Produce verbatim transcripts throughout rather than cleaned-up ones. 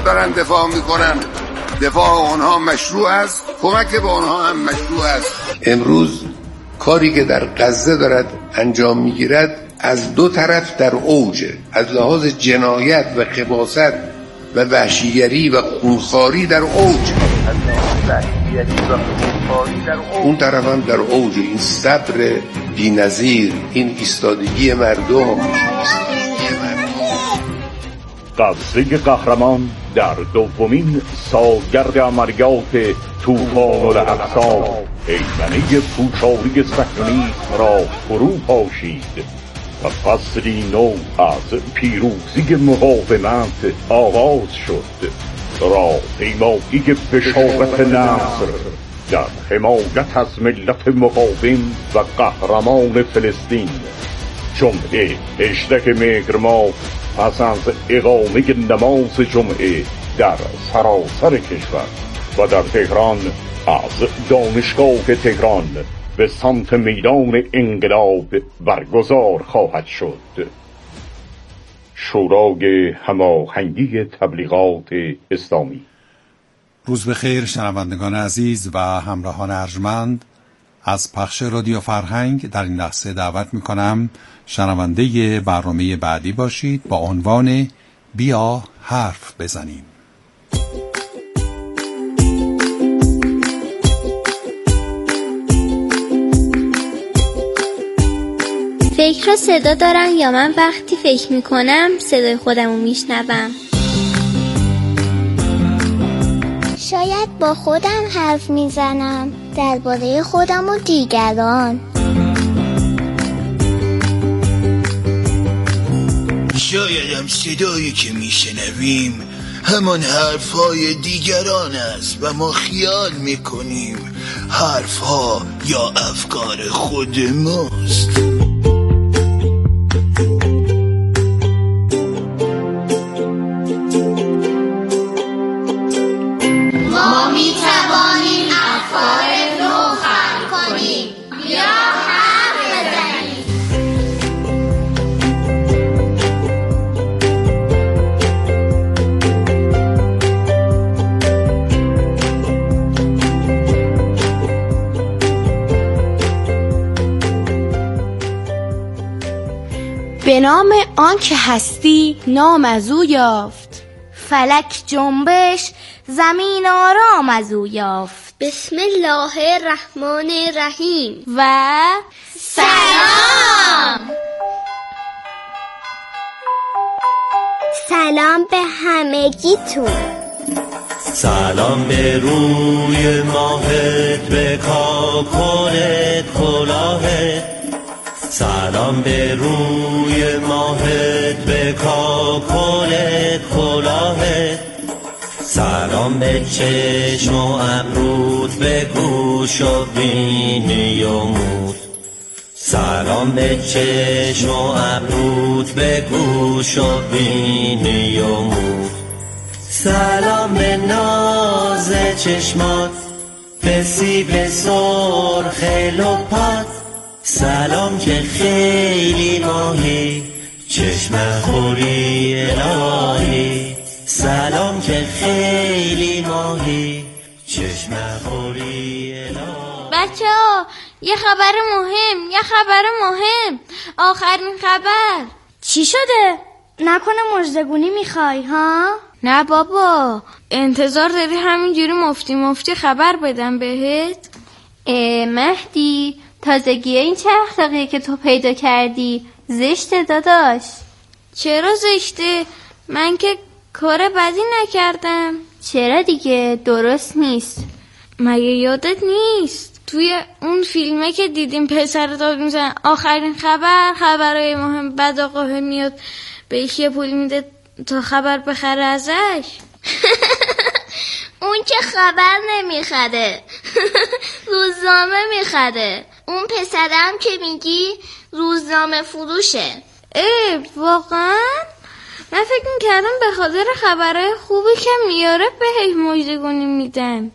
دارن دفاع میکنن، دفاع اونها مشروع است، کمک به اونها هم مشروع است. امروز کاری که در غزه دارد انجام میگیرد از دو طرف در اوجه، از لحاظ جنایت و خباثت و وحشیگری و خونخواری در اوج، اون طرف هم در اوج. این صبر بی‌نظیر، این ایستادگی مردم. غزه قهرمان در دومین سالگرد عملیات طوفان الاقصی پیمانه پوچاری صهیونیسم را فرو پاشید و فصلی نو از پیروزی مقاومت آغاز شد. راهپیمایی بشارت نصر در حمایت از ملت مقاوم و قهرمان فلسطین. جمعه هجدهم مهر ماه پس از اقامه نماز جمعه در سراسر کشور و در تهران، از دانشگاه تهران به سمت میدان انقلاب برگزار خواهد شد. شورای هماهنگی تبلیغات اسلامی. روز بخیر شنوندگان عزیز و همراهان ارجمند. از پخش رادیو فرهنگ در این لحظه دعوت میکنم شنونده برنامه بعدی باشید با عنوان بیا حرف بزنیم. فکر رو صدا دارن یا من وقتی فکر میکنم صدای خودمو میشنوم؟ شاید با خودم حرف میزنم درباره خودم و دیگران. شایدم صدایی که میشنویم همان حرفهای دیگران است و ما خیال میکنیم حرفها یا افکار خود ماست. ما میتوانیم افکار نو خلق کنیم. بیا حرف بزنیم. به نام آن که هستی نام از او یافت، فلک جنبش زمین آرام از او یافت. بسم الله الرحمن الرحیم و سلام. سلام به همگیتون. سلام به روی ماهت، به کاکلت کلاهت. سلام به روی ماهت، به کاکلت کلاهت. سلام به چشم و ابرود، به گوش و بینی و مود. سلام به چشم و ابرود، به گوش و بینی و مود. سلام به ناز چشمات، به سیب سرخ لپات. سلام که خیلی ماهی، چشم خوری الهی. سلام که خیلی ماهی، چشم خوری الهی. بچه ها یه خبر مهم، یه خبر مهم، آخرین خبر. چی شده؟ نکنه مژدگونی میخوای ها؟ نه بابا، انتظار داری همینجوری مفتی مفتی خبر بدم بهت؟ اه مهدی، تازگی این چه اخلاقیه که تو پیدا کردی؟ زشته داداش. چرا زشته؟ من که کار بدی نکردم. چرا دیگه؟ درست نیست. مگه یادت نیست توی اون فیلمه که دیدیم پسر داد میزن آخرین خبر، خبرهای مهم، بعد آقا میاد بهش یه پول میده تا خبر بخره ازش؟ اون که خبر نمیخره، روزنامه میخره. اون پسرم که میگی روزنامه فروشه. اه واقعا؟ من فکر میکردم به خاطر خبرهای خوبی که میاره بهش مژدگونی میدن.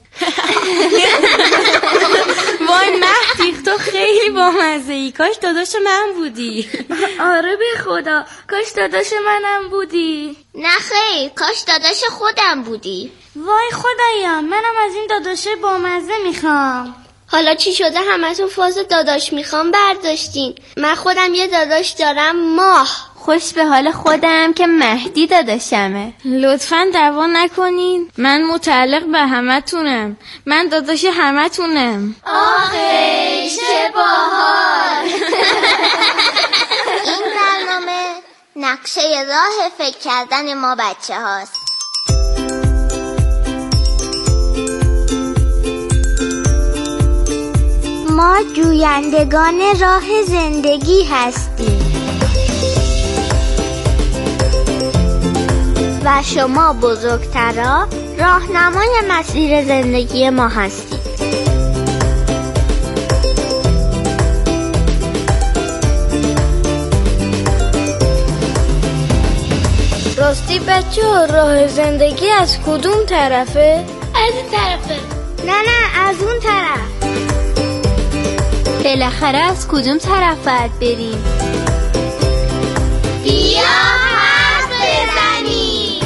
وای مهدی تو خیلی بامزه‌ای، کاش داداش من بودی. آره به خدا کاش داداش منم بودی. نه خیر، کاش داداش خودم بودی. وای خدایا، منم از این داداشه بامزه میخوام. حالا چی شده همتون فاز داداش میخوام برداشتین؟ من خودم یه داداش دارم، ماه. خوش به حال خودم که مهدی داداشمه. لطفاً دعوا نکنین، من متعلق به همتونم، من داداش همتونم. آخه چه باحال. این برنامه نقشه راه فکر کردن ما بچه هاست. ما جویندگان راه زندگی هستیم و شما بزرگترا راهنمای مسیر زندگی ما هستید. راستی بچه ها، راه زندگی از کدوم طرفه؟ از این طرفه. نه نه از اون طرف. بالاخره از کدوم طرف باید بریم؟ بیا حرف بزنیم.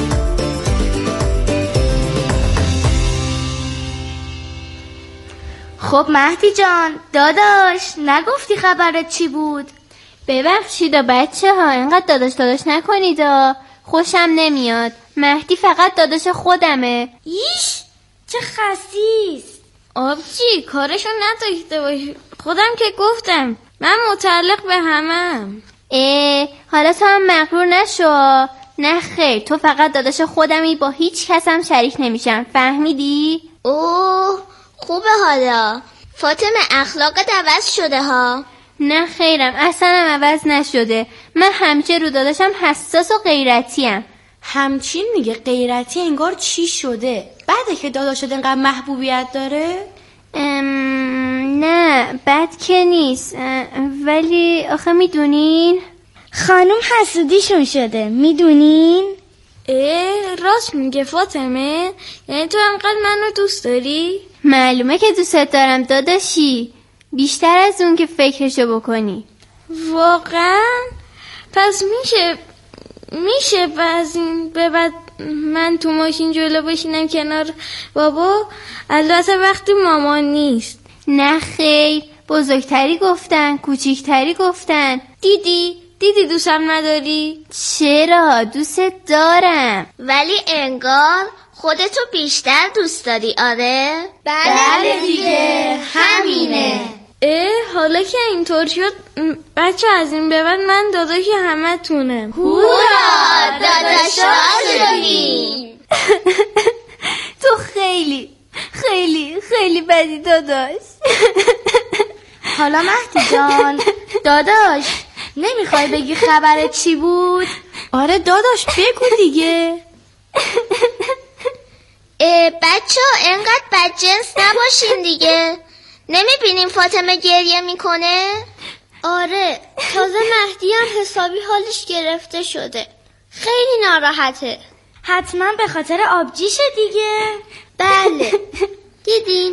خب مهدی جان داداش، نگفتی خبرت چی بود؟ ببخشید بچه ها، اینقدر داداش داداش نکنید، خوشم نمیاد. مهدی فقط داداش خودمه. ایش چه خسیس. آبجی کارشو نداشته باشی، خودم که گفتم من متعلق به همم. اه حالا تو هم مغرور نشو. نه خیر، تو فقط داداش خودمی، با هیچ کسم شریک نمیشم، فهمیدی؟ اوه خوبه. حالا فاطمه اخلاقت عوض شده ها. نه خیرم، اصلا هم عوض نشده. من همیشه رو داداشم حساس و غیرتیم. همچین میگه غیرتی، انگار چی شده؟ بعده که داداشت انقدر محبوبیت داره؟ ام... نه بد که نیست، ولی آخه میدونین خانوم حسودیشون شده، میدونین؟ اه راست میگه فاطمه، یعنی تو انقدر منو دوست داری؟ معلومه که دوستت دارم داداشی، بیشتر از اون که فکرشو بکنی. واقعا؟ پس میشه میشه بعضی به بعد من تو ماشین جلو بشینم کنار بابا، البته وقتی مامان نیست. نه خیر، بزرگتری گفتن، کوچیکتری گفتن. دیدی؟ دیدی دوستم نداری؟ چرا؟ دوست دارم. ولی انگار خودتو بیشتر دوست داری. آره؟ بله دیگه، همینه. اه حالا که اینطور شد بچه، از این به بعد من داداش همه تونم. هورا داداشا شدیم. تو خیلی خیلی خیلی بدی داداش. حالا مهدی جان داداش، نمیخوای بگی خبرت چی بود؟ آره داداش بگو دیگه. بچه ها انقدر بدجنس نباشین دیگه. نمیبینیم فاطمه گریه میکنه؟ آره، تازه مهدی هم حسابی حالش گرفته شده، خیلی ناراحته. حتما به خاطر آبجیشه دیگه. بله دیدین؟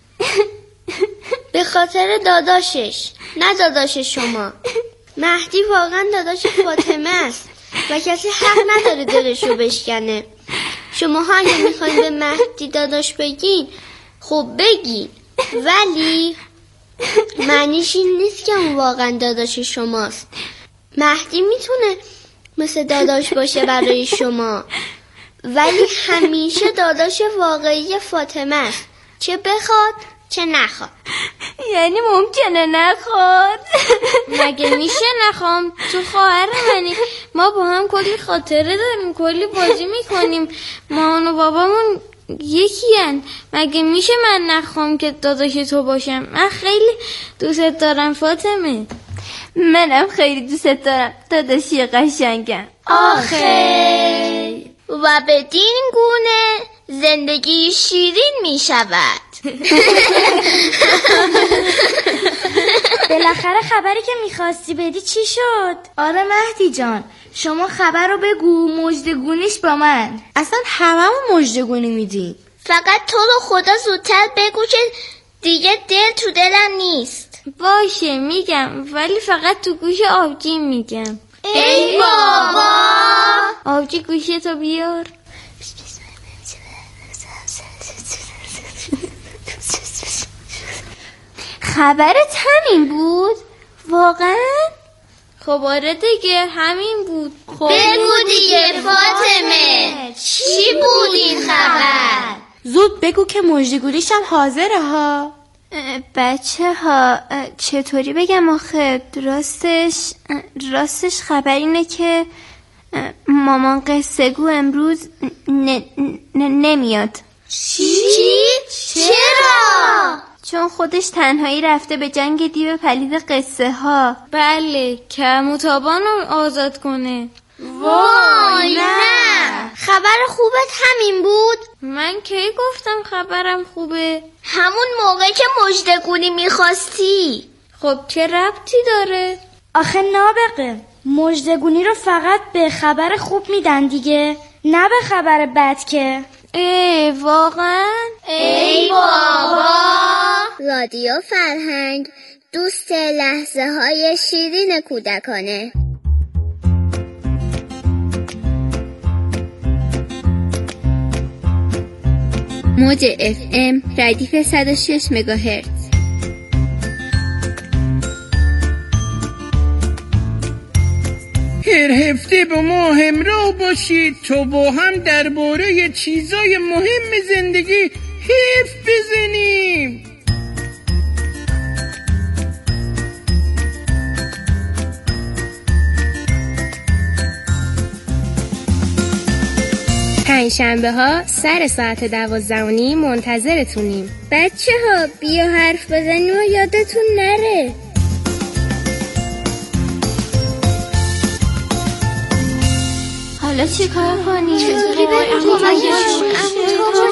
به خاطر داداشش، نه داداش شما. مهدی واقعا داداش فاطمه است و کسی حق نداره دلشو بشکنه. شما ها اگه میخواین به مهدی داداش بگین خب بگین، ولی معنیش این نیست که اون واقعا داداش شماست. مهدی میتونه مثل داداش باشه برای شما، ولی همیشه داداش واقعی فاطمه است، چه بخواد چه نخواد. یعنی ممکنه نخواد؟ مگه میشه نخوام؟ تو خواهر منی، ما با هم کلی خاطره داریم، کلی بازی میکنیم، مامان و بابامون یکی هن. مگه میشه من نخوام که داداش تو باشم؟ من خیلی دوست دارم فاطمه. منم خیلی دوست دارم داداشی قشنگم. آخه و بدین گونه زندگی شیرین می شود. بالاخره خبری که میخواستی بدی چی شد؟ آره مهدی جان، شما خبر رو بگو، مژدگونیش با من. اصلا هممون مژدگونی میدیم. فقط تو رو خدا زودتر بگو که دیگه دل تو دلم نیست. باشه میگم، ولی فقط تو گوش آبجی میگم. ای بابا! آبجی گوشتو بیار. خبرت همین بود؟ واقعا؟ خب آره دیگه همین بود. خب بگو دیگه فاطمه، چی بود این خبر؟ زود بگو که مژدگونیش هم حاضره ها. بچه ها چطوری بگم آخه؟ راستش راستش خبر اینه که مامان قصه گو امروز ن... ن... نمیاد. چی؟ چرا؟ چون خودش تنهایی رفته به جنگ دیو پلید قصه ها. بله، که متابان رو آزاد کنه. وای نه، خبر خوبت همین بود؟ من کی گفتم خبرم خوبه؟ همون موقع که مژدگونی میخواستی. خب چه ربطی داره؟ آخه نابغه، مژدگونی رو فقط به خبر خوب میدن دیگه، نه به خبر بد که. ای واقعا؟ ای بابا! رادیو فرهنگ، دوست لحظه های شیرین کودکانه. موج اف ام ردیف صد و شش مگاهرتز. هر هفته با ما همراه باشید تا با هم درباره چیزای مهم زندگی حرف بزنیم. پنجشنبه ها سر ساعت دوازده و نیم منتظرتونیم. بچه ها بیا حرف بزنیم و یادتون نره. حالا چی کار کنیم؟ چطوری بریم کمکشون؟ اما تو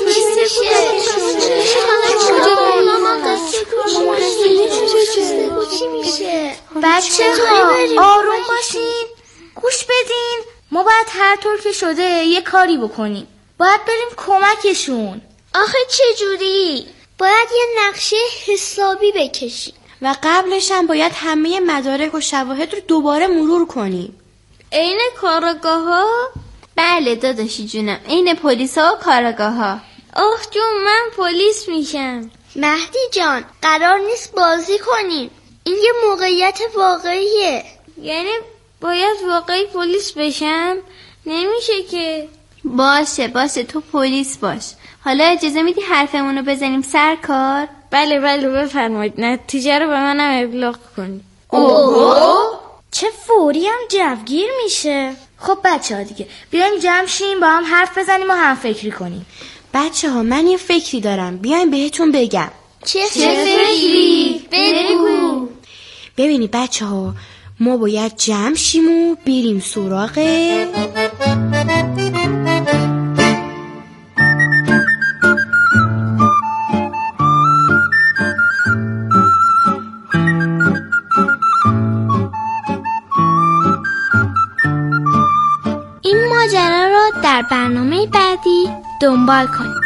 چی میشه؟ بچه ها آروم باشین، گوش بدین. ما باید هر طور که شده یه کاری بکنیم. باید بریم کمکشون. آخه چجوری؟ باید یه نقشه حسابی بکشیم و قبلش هم باید همه مدارک و شواهد رو دوباره مرور کنیم. عین کاراگاه ها؟ بله داداشی جونم، عین پلیس ها و کاراگاه ها. آخ جون، من پلیس میشم. مهدی جان، قرار نیست بازی کنیم، این یه موقعیت واقعیه. یعنی باید واقعی پلیس بشم؟ نمیشه که. باشه باشه تو پلیس باش. حالا اجازه میدی حرفمونو بزنیم سر کار؟ بله بله بفرمایید، نتیجه رو به منم ابلاغ کنید. اوه چه فوری هم جوگیر میشه. خب بچه ها دیگه بیایم جمع شیم، با هم حرف بزنیم و هم فکری کنیم. بچه ها من یه فکری دارم، بیایم بهتون بگم. چه فکری؟ بگو. ببینید بچه ها، ما باید جمع شیم و بریم سراغ این ماجرا رو در برنامه بعدی دنبال کنید.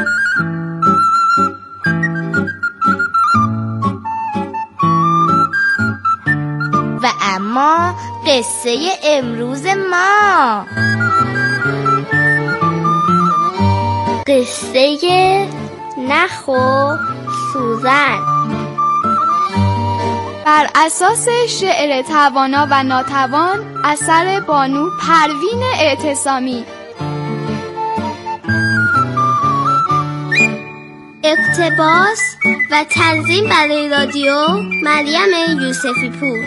و اما قصه امروز ما، قصه نخ و سوزن. بر اساس شعر توانا و ناتوان اثر بانو پروین اعتصامی. اقتباس و تنظیم برای رادیو مریم یوسفی پور.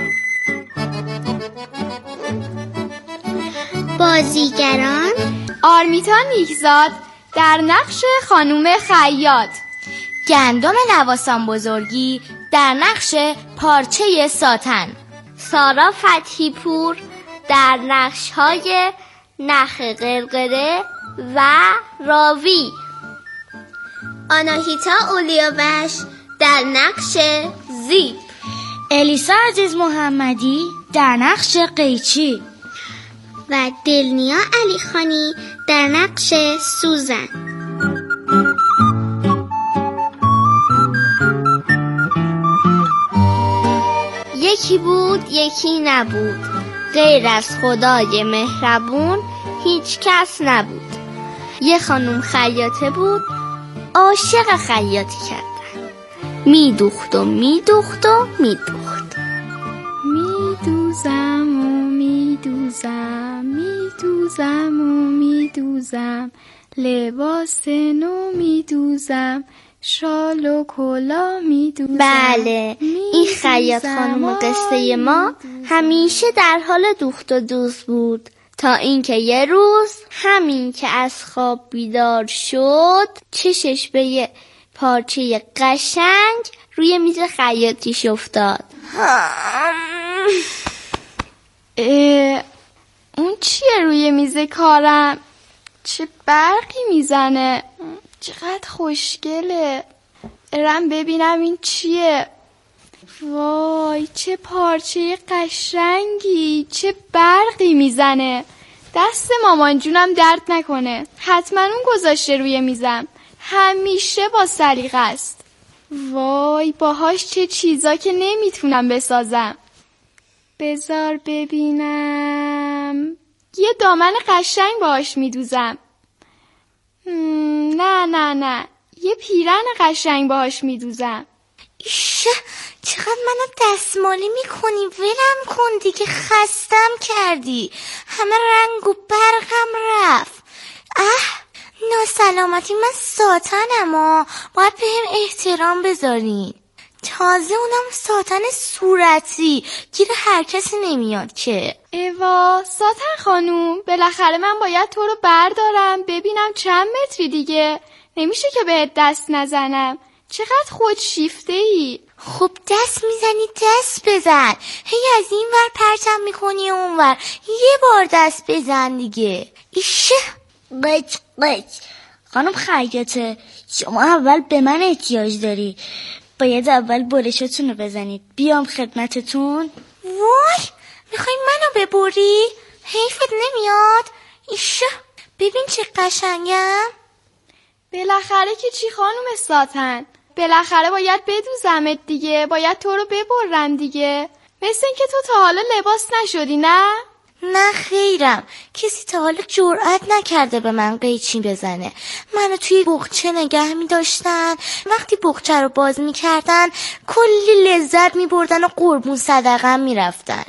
بازیگران: آرمیتا نیکزاد در نقش خانوم خیاط، گندم نواسان بزرگی در نقش پارچه ساتن، سارا فتحی پور در نقش های نخ قرقره و راوی، آناهیتا اولیاوش در نقش زیب، الیسا عزیز محمدی در نقش قیچی، و دلنیا علیخانی در نقش سوزن. یکی بود یکی نبود، غیر از خدای مهربون هیچ کس نبود. یه خانم خیاطه بود، عاشق خیاطی کردن، میدوخت و میدوخت و میدوخت. میدوزم و میدوزم، میدوزم و میدوزم، لباس نو میدوزم، شال و کلا میدوزم. بله، این خیاط خانم قصه ما همیشه در حال دوخت و دوز بود، تا اینکه یه روز همین که از خواب بیدار شد چشش به یه پارچه قشنگ روی میز خیاطیش افتاد. اون چیه روی میز کارم؟ چه برقی میزنه؟ چقدر خوشگله. برم ببینم این چیه. وای چه پارچه قشنگی، چه برقی میزنه. دست مامان جونم درد نکنه، حتما اون گذاشته روی میزم، همیشه با سلیقه است. وای باهاش چه چیزا که نمیتونم بسازم. بذار ببینم. یه دامن قشنگ باهاش میدوزم. نه نه نه یه پیرن قشنگ باهاش میدوزم. ایشه چقدر منو دستمالی میکنی، ولم کن دیگه، خستم کردی، همه رنگ و برقم رفت. اه ناسلامتی، من ساتنم ها، باید بهم احترام بذارین. تازه اونم ساتن صورتی، گیر هر کسی نمیاد که. ایوا ساتن خانوم، بالاخره من باید تو رو بردارم ببینم چند متری دیگه، نمیشه که بهت دست نزنم. چقدر خود شیفته ای. خب دست میزنی دست بزن، هی از این ور پرتم میکنی اون ور، یه بار دست بزن دیگه. ایشه قیچ قیچ. خانم خیاطه، شما اول به من احتیاج داری، باید اول برشتون رو بزنید بیام خدمتتون. وای میخوای منو ببری؟ حیفت نمیاد؟ ایشه ببین چه قشنگم. بالاخره که چی خانم ساتن، بالاخره باید بدوزمت دیگه، باید تو رو ببرم دیگه. مثل این که تو تا حالا لباس نشدی نه؟ نه خیرم، کسی تا حالا جرئت نکرده به من قیچی بزنه. منو توی بغچه نگه می داشتن، وقتی بغچه رو باز می کردن کلی لذت می بردن و قربون صدقه می رفتن.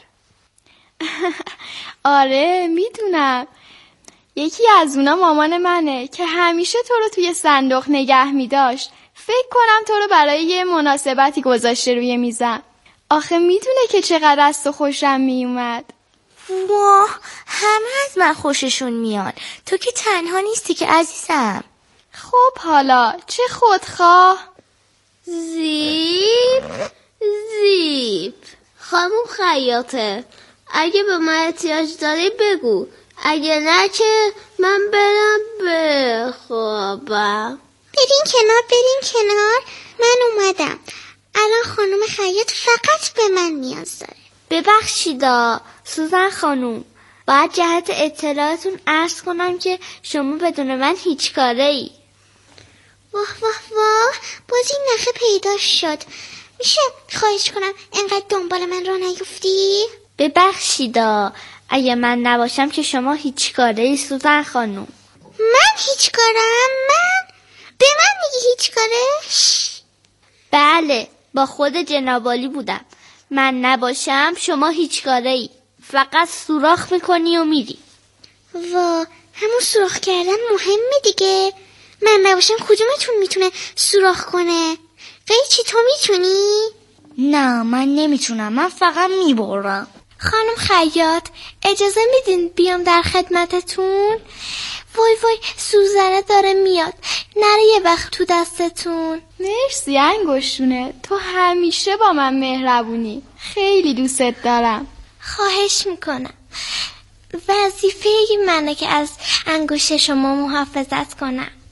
آره میدونم، یکی از اونا مامان منه که همیشه تو رو توی صندوق نگه می داشت. فکر کنم تو رو برای یه مناسبتی گذاشته روی میزم. آخه میدونه که چقدر از تو خوشم می اومد. واه همه از من خوششون میاد، تو که تنها نیستی که عزیزم. خب حالا چه خودخواه. زیپ زیپ. خانم خیاطه، اگه به من احتیاج داری بگو، اگه نه که من برم بخوابم. برین کنار برین کنار، من اومدم. الان خانم خیاط فقط به من نیاز داره. ببخشیدا سوزن خانوم، باید جهت اطلاعاتون عرض کنم که شما بدون من هیچ کاره ای. واه واه واه باز این نخه پیدا شد. میشه خواهش کنم انقدر دنبال من را نیفتی؟ ببخشیدا اگه من نباشم که شما هیچ کاره ای سوزن خانوم. من هیچ کارم؟ من؟ به من میگی هیچ کاره؟ بله با خود جنابالی بودم، من نباشم شما هیچ کاره ای، فقط سوراخ میکنی و میری. وا همون سوراخ کردن مهمه دیگه، من نباشم کدومتون میتونه سوراخ کنه؟ قیچی تو میتونی؟ نه من نمیتونم، من فقط میبرم. خانم خیاط اجازه میدین بیام در خدمتتون؟ وای وای سوزنه داره میاد، نره یه وقت تو دستتون. مرسی انگشتونه، تو همیشه با من مهربونی، خیلی دوست دارم. خواهش میکنم، وظیفه منه که از انگشت شما محافظت کنم.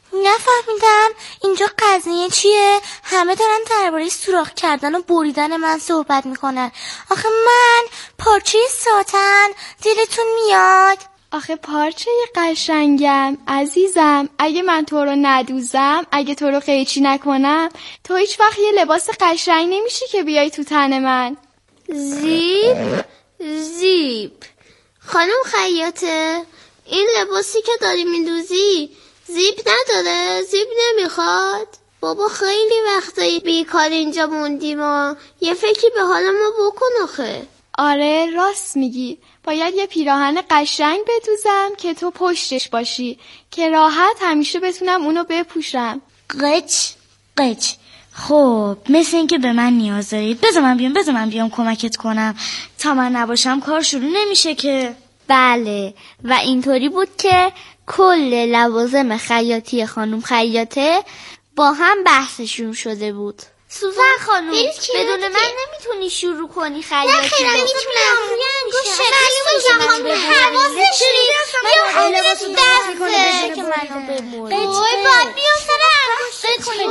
نفهمیدم اینجا قضیه چیه؟ همه دارن درباره سوراخ کردن و بریدن من صحبت میکنن. آخه من پارچه ساتن دلتون میاد؟ آخه پارچه قشنگم عزیزم، اگه من تو رو ندوزم، اگه تو رو قیچی نکنم، تو هیچ وقت یه لباس قشنگ نمیشی که بیای تو تن من. زیپ زیپ خانم خیاطه، این لباسی که داری میدوزی زیپ نداره؟ زیپ نمیخواد؟ بابا خیلی وقتایی بیکار اینجا موندیم و یه فکری به حال ما بکن آخه. آره راست میگی، باید یه پیراهن قشنگ بدوزم که تو پشتش باشی که راحت همیشه بتونم اونو بپوشم. قچ قچ خب مثل این که به من نیاز داری. بذار من بیام بذار من بیام کمکت کنم. تا من نباشم کار شروع نمیشه که. بله، و اینطوری بود که کل لوازم خیاطی خانم خیاطه با هم بحثشون شده بود. سوزن خانم بدون من نمیتونی شروع کنی خیاطی. نه خیلی میتونم. معلومه خانم حواسش نیست. بیا لباسو دست کنه که منو بمونه. وای باید بیام سر انگوشت کنی.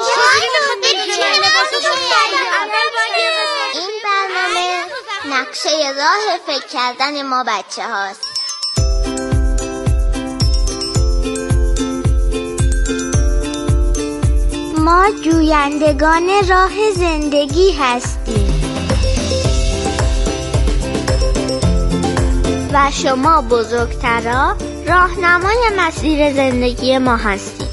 این برنامه نقشه راه فکر کردن ما بچه هاست. ما جویندگان راه زندگی هستیم و شما بزرگترا راهنمای مسیر زندگی ما هستید.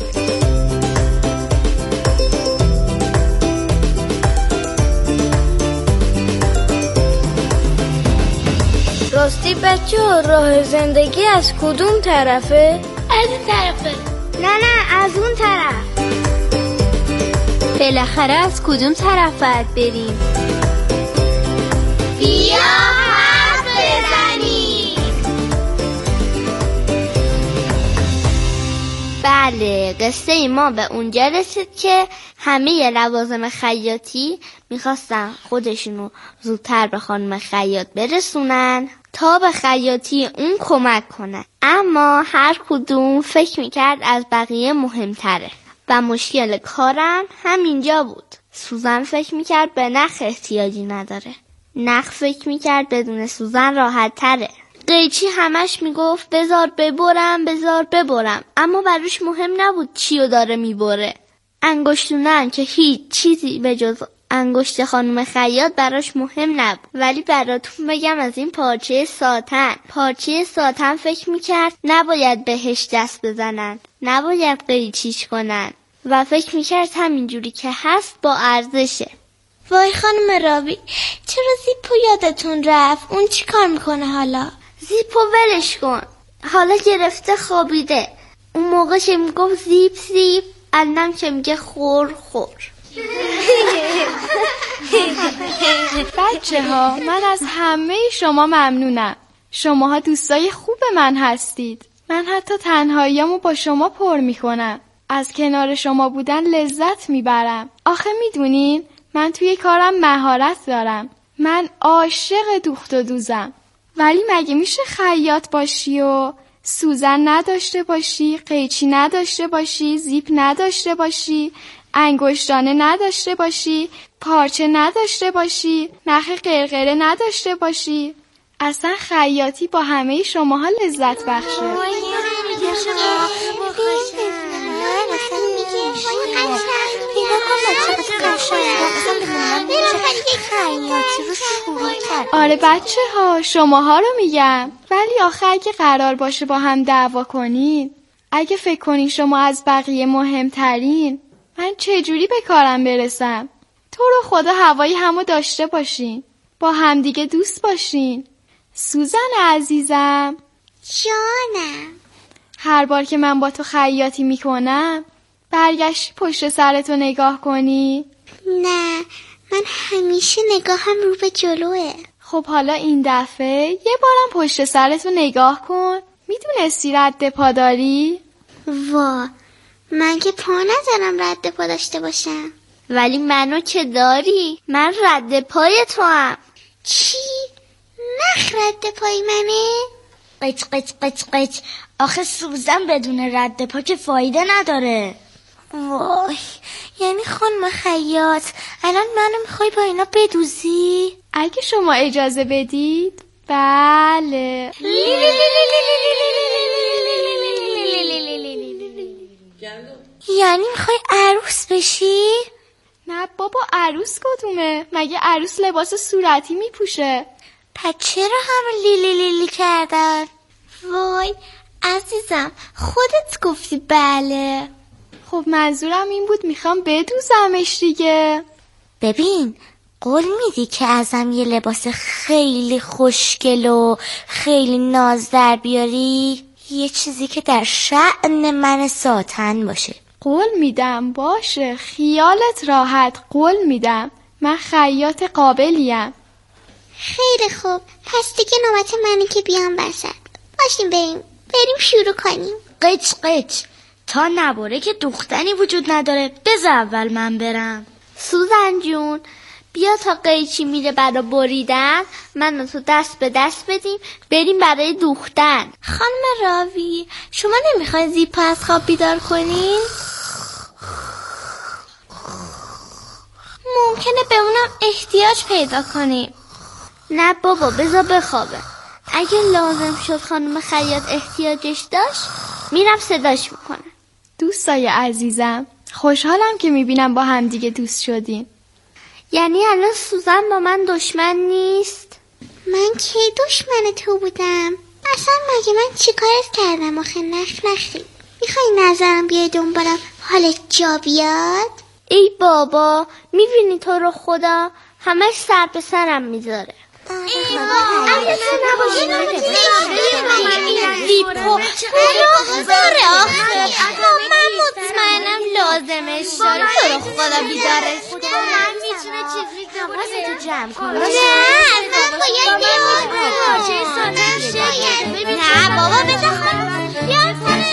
راستی بچه ها، راه زندگی از کدوم طرفه؟ از این طرفه. نه نه از اون طرف. بالاخره از کدوم طرف باید بریم؟ بیا حرف بزنیم. بله، قصه ما به اونجا رسید که همه لوازم خیاطی میخواستن خودشونو زودتر به خانم خیاط برسونن تا به خیاطی اون کمک کنن، اما هر کدوم فکر میکرد از بقیه مهمتره و مشکل کارم همینجا بود. سوزن فکر میکرد به نخ احتیاجی نداره، نخ فکر میکرد بدون سوزن راحت تره. قیچی همش میگفت بذار ببرم بذار ببرم، اما براش مهم نبود چیو داره میبره. انگشتونن که هیچ چیزی به جز انگشت خانم خیاط براش مهم نبود. ولی براتون بگم از این پارچه ساتن پارچه ساتن فکر میکرد نباید بهش دست بزنن، نباید قیچیش کنن و فکر میکرد همینجوری که هست با ارزشه. وای خانم راوی، چرا زیپو یادتون رفت؟ اون چی کار میکنه حالا؟ زیپو ولش کن، حالا گرفته خوابیده. اون موقع چه میگفت زیپ زیپ، الانم چه میگه خور خور. بچه ها، من از همه شما ممنونم. شماها دوستای خوب من هستید. من حتی تنهاییامو با شما پر میکنم. از کنار شما بودن لذت میبرم. آخه میدونین من توی کارم مهارت دارم. من عاشق دوخت و دوزم. ولی مگه میشه خیاط باشی و سوزن نداشته باشی، قیچی نداشته باشی، زیپ نداشته باشی، انگشتانه نداشته باشی، پارچه نداشته باشی، نخ قرقره نداشته باشی؟ اصلا خیاطی با همه شماها لذت بخشه. آره بچه ها، شماها رو میگم. ولی آخه اگه قرار باشه با هم دعوا کنین، اگه فکر کنین شما از بقیه مهمترین، من چجوری به کارم برسم؟ تو رو خدا هوایی همو داشته باشین، با همدیگه دوست باشین. سوزن عزیزم، جانم، هر بار که من با تو خیاطی میکنم برگشتی پشت سرتو نگاه کنی؟ نه، من همیشه نگاهم رو به جلوه. خب حالا این دفعه یه بارم پشت سرتو نگاه کن. میدونستی رد پا داری؟ وا، من که پا ندارم رد پا داشته باشم. ولی منو که داری، من رد پای تو هم. چی؟ نخ رد پای منه؟ قیچ قیچ قیچ قیچ. آخه سوزن بدون رد پا که فایده نداره. وای، یعنی خانم خیاط الان منو میخوای با اینا بدوزی؟ اگه شما اجازه بدید. بله. یعنی میخوای عروس بشی؟ نه بابا، عروس کدومه؟ مگه عروس لباس صورتی میپوشه؟ پس چرا همه لیلی لیلی کردن؟ وای عزیزم، خودت گفتی بله. خب منظورم این بود میخوام بدوزمش دیگه. ببین، قول میدی که ازم یه لباس خیلی خوشگل و خیلی ناز در بیاری؟ یه چیزی که در شأن من ساتن باشه. قول میدم. باشه، خیالت راحت، قول میدم. من خیاط قابلیم. خیلی خوب، پس دیگه نوبت منی که بیام وسط. باشیم بریم بریم شروع کنیم. قچ قچ، تا نباره که دوختنی وجود نداره. بذار اول من برم. سوزن جون، بیا تا قیچی میره برای بریدن، من و تو دست به دست بدیم بریم برای دوختن. خانم راوی، شما نمیخواین زیپا از خواب بیدار کنین؟ ممکنه به اونم احتیاج پیدا کنیم. نه بابا، بذار بخوابه. اگه لازم شد خانم خیاط احتیاجش داشت میرم صداش میکنم. دوستای عزیزم، خوشحالم که میبینم با هم دیگه دوست شدین. یعنی الان سوزن با من دشمن نیست؟ من کی دشمن تو بودم؟ اصلا مگه من چی کارت کردم آخه؟ نخ نخی. میخوای نظرم بیای دنبالم حالت جا بیاد؟ ای بابا، میبینی تو رو خدا همش سر به سرم میذاره. ای بابا، اگه تو نباشی نمیتونی زیپو داره آخه. من مطمئنم لازمش داره. تو رو خدا بیدارش کن. من میتونه چیزی که حواسه جمع کنه. نه من باید بیام. نه بابا بذار خانم بیام کنه.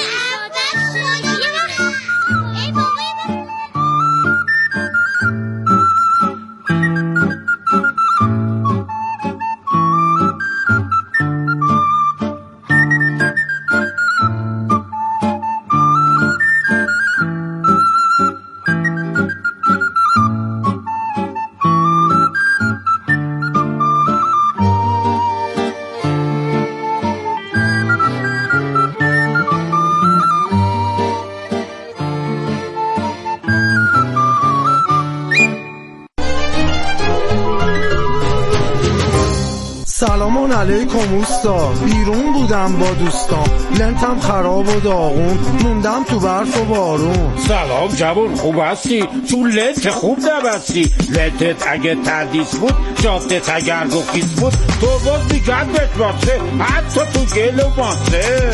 سلام علیکم اوستا، بیرون بودم با دوستان، لنتم خراب و داغون، موندم تو برف و بارون. سلام جوون، خوب هستی؟ تو لنت خوب نبستی. لنتت اگه تردیس بود، جادت اگر گفیس بود، تو باز میگن بهت باسه، حتی تو گل و ماسه.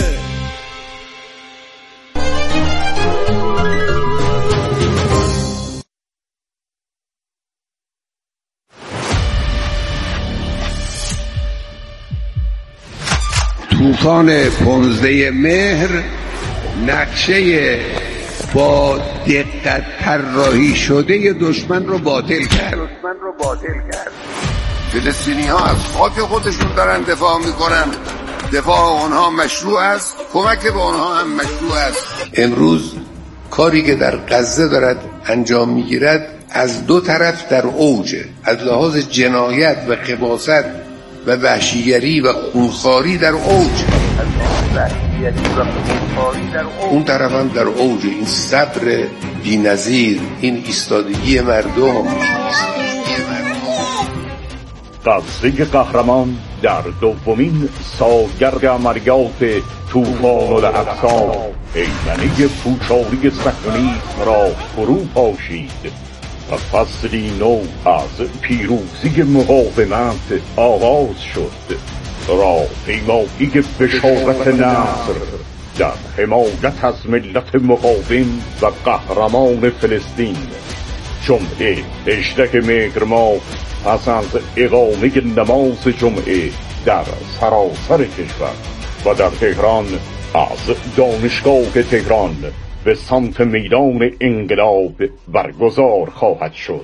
طوفان پانزده مهر نقشه با دقت طراحی شده دشمن رو باطل کرد. دشمن رو باطل کرد. فلسطینی ها از خاک خودشون دارن دفاع میکنن. دفاع آنها مشروع است، کمک به آنها هم مشروع است. امروز کاری که در غزه دارد انجام میگیرد از دو طرف در اوجه. از لحاظ جنایت و خباثت و وحشیگری و خونخواری در اوج. اون طرف هم در اوج. این صبر بی‌نظیر، این ایستادگی مردم. غزه قهرمان در دومین سالگرد عملیات طوفان الاقصی پیمانه پوچالی صهیونیسم را فرو پاشید و فصلی نو از پیروزی مقاومت آغاز شد. راهپیمایی بشارت نصر در حمایت از ملت مقاوم و قهرمان فلسطین. جمعه هجدهم مهر ماه پس از اقامه نماز جمعه در سراسر کشور و در تهران، از دانشگاه تهران به سمت میدان انقلاب برگزار خواهد شد.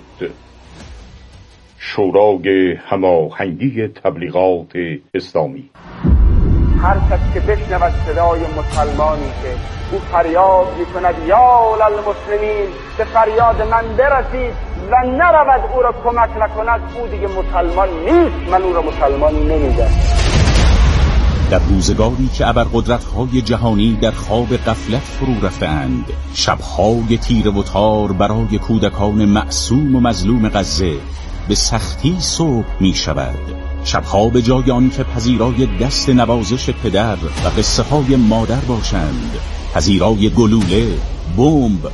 شورای هماهنگی تبلیغات اسلامی. هر کس که بشنود صدای مسلمانی که او فریاد میکند یا للمسلمین، به فریاد من برسید و نرود او را کمک نکند، او دیگه مسلمان نیست، من او را مسلمان نمیدم. در روزگاری که ابرقدرت‌های جهانی در خواب غفلت فرو رفتند، شب‌های تیره و تار برای کودکان معصوم و مظلوم غزه به سختی صبح می‌شود. شب‌ها به جای آن که پذیرای دست نوازش پدر و قصه های مادر باشند، پذیرای گلوله، بمب